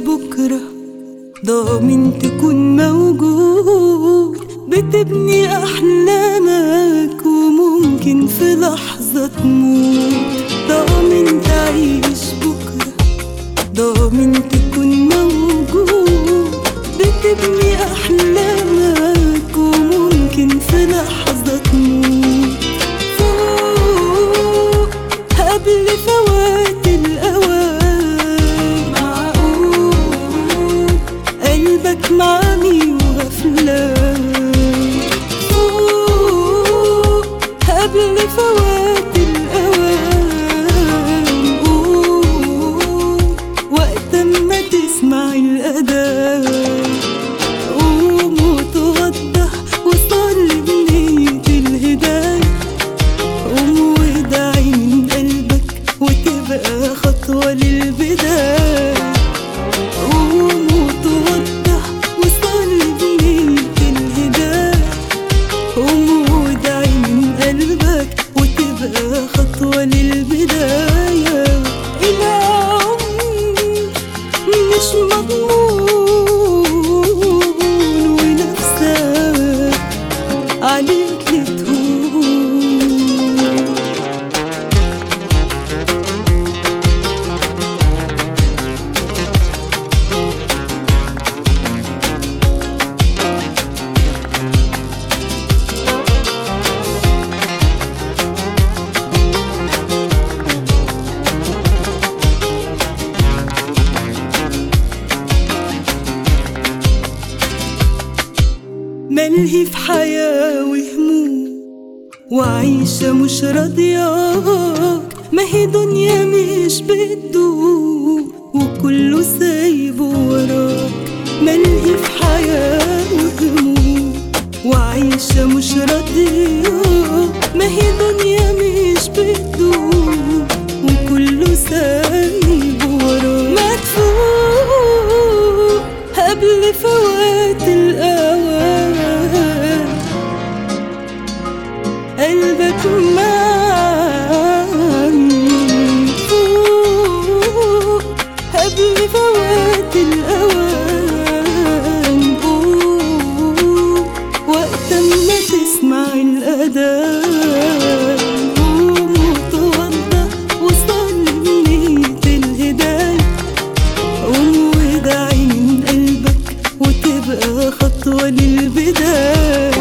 بكرة، ضامن تكون موجود، بتبني أحلامك وممكن في لحظة تموت. ضامن تعيش بكرة، ضامن تكون موجود، بتبني أحلامك وممكن في لحظة تموت. فوق قبل فوات الأوان، معقول قلبك معمي وغفلان. فوق قبل فوات الأوان، قول وقت ما تسمع الأذان. قوم وتوضح وصلي بنية الهداية، قوم وادعي من قلبك وتبقى خطوة للبداية. قوم وتوضح وصلي بنية الهداية، قوم وادعي من قلبك وتبقى خطوة للبداية. العمر مش مضمون ونفسك عليك لتهون. ملهي في حياة وهموم وعيشة مش راضياك، ما هي دنيا مش بتدوم وكله سايبه وراك. ملهي في حياة وهموم وعيشة مش راضياك، ما هي دنيا مش بتدوم وكله سايبه وراك. ما تفوق قبل فوات الأوان، قلبك معي. فوق قبل فوات الأوان، قوم وقت ما تسمع الأذان. قوم وتوضح وصلي بنية الهداية، قوم وادعي من قلبك وتبقى خطوة للبداية.